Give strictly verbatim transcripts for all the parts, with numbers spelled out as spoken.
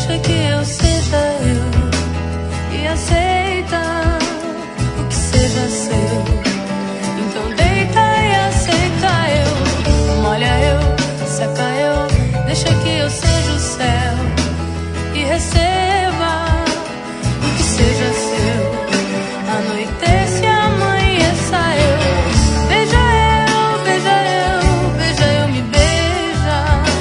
deixa que eu seja eu e aceita o que seja seu. Então deita e aceita eu, molha eu, seca eu, deixa que eu seja o céu e receba o que seja seu. Anoitece, amanheça eu, beija eu, beija eu, beija eu, me beija,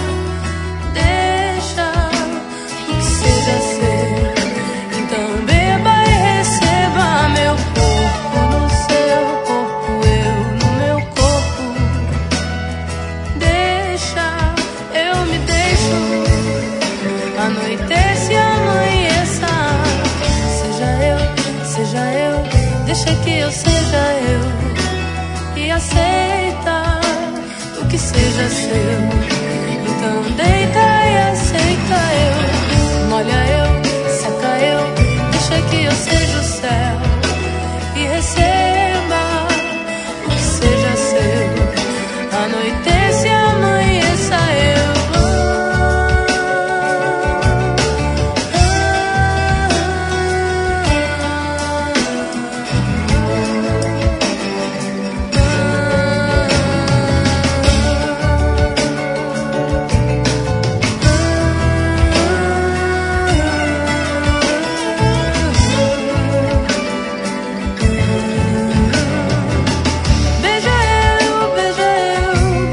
deixa o que seja seu. Então beba e receba meu corpo no seu corpo, eu no meu corpo. Deixa, eu me deixo, anoitece, amanheça. Seja eu, seja eu, deixa que eu seja eu e aceita o que seja seu. Então deita e aceita eu, molha eu, seca eu, deixa que eu seja o céu e receba o que seja seu. Anoitece, amanheça eu.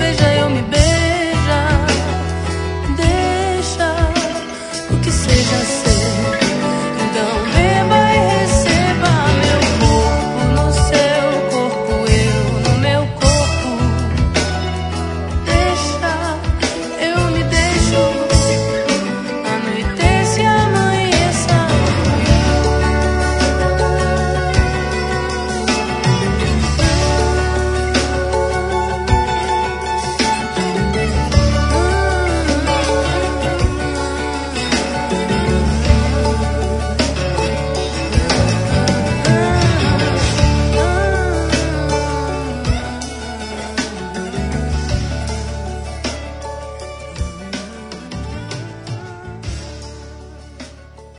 Seja